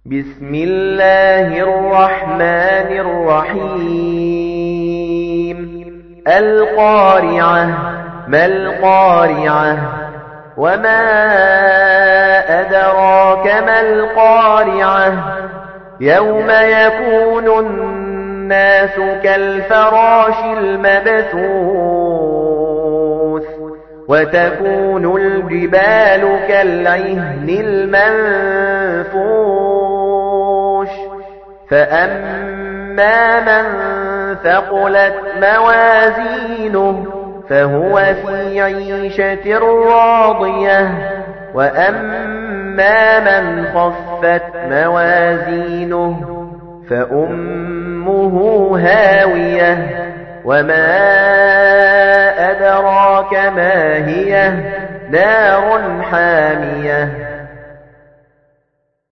بسم الله الرحمن الرحيم القارعة ما القارعة وما أدراك ما القارعة يوم يكون الناس كالفراش المبثوث وتكون الجبال كالعهن المنفوش فأما من ثقلت موازينه فهو في عيشة راضية وأما من خفت موازينه فأمه هاوية وما أدراك ما هي نار حامية